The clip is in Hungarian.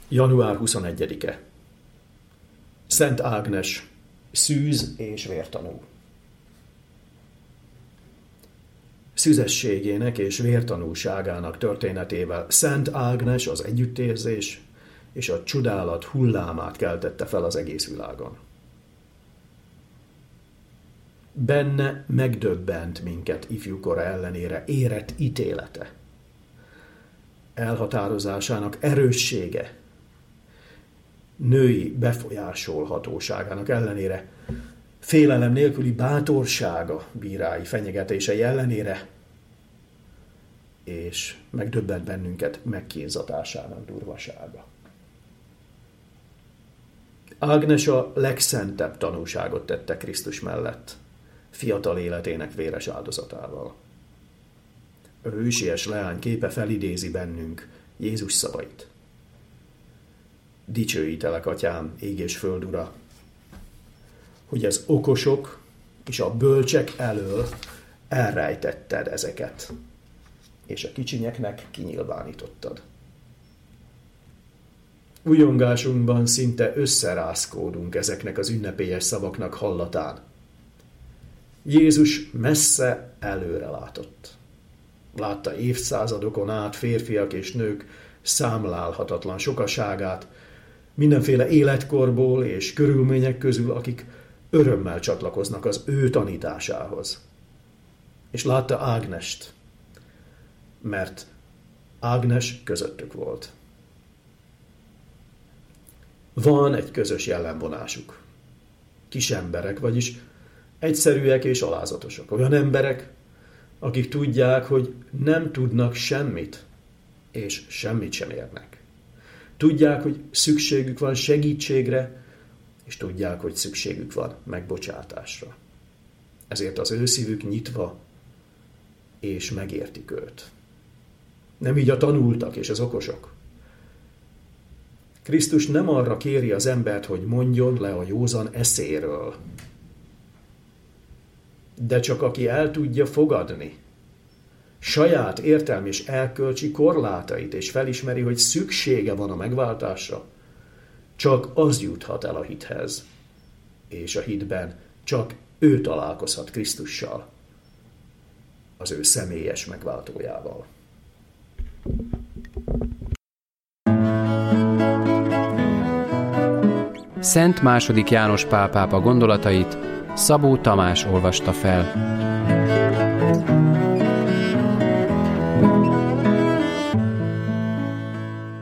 Január 21-e. Szent Ágnes, szűz és vértanú. Szüzességének és vértanúságának történetével Szent Ágnes az együttérzés és a csodálat hullámát keltette fel az egész világon. Benne megdöbbent minket ifjúkora ellenére érett ítélete, elhatározásának erőssége, női befolyásolhatóságának ellenére, félelem nélküli bátorsága bírái fenyegetései ellenére, és megdöbbent bennünket megkínzatásának durvasága. Ágnes a legszentebb tanúságot tette Krisztus mellett, fiatal életének véres áldozatával. A hősies leány képe felidézi bennünk Jézus szavait. Dicsőítelek, Atyám, ég és föld ura, hogy az okosok és a bölcsek elől elrejtetted ezeket, és a kicsinyeknek kinyilvánítottad. Újongásunkban szinte összerázkódunk ezeknek az ünnepélyes szavaknak hallatán. Jézus messze előre látott. Látta évszázadokon át férfiak és nők számlálhatatlan sokaságát, mindenféle életkorból és körülmények közül, akik örömmel csatlakoznak az ő tanításához. És látta Ágnest, mert Ágnes közöttük volt. Van egy közös jellemvonásuk. Kis emberek, vagyis egyszerűek és alázatosak. Olyan emberek, akik tudják, hogy nem tudnak semmit, és semmit sem érnek. Tudják, hogy szükségük van segítségre, és tudják, hogy szükségük van megbocsátásra. Ezért az ő szívük nyitva, és megértik őt. Nem így a tanultak és az okosok. Krisztus nem arra kéri az embert, hogy mondjon le a józan eszéről, de csak aki el tudja fogadni saját értelmi és erkölcsi korlátait, és felismeri, hogy szüksége van a megváltásra, csak az juthat el a hithez, és a hitben csak ő találkozhat Krisztussal, az ő személyes megváltójával. Szent II. János Pál pápa gondolatait Szabó Tamás olvasta fel.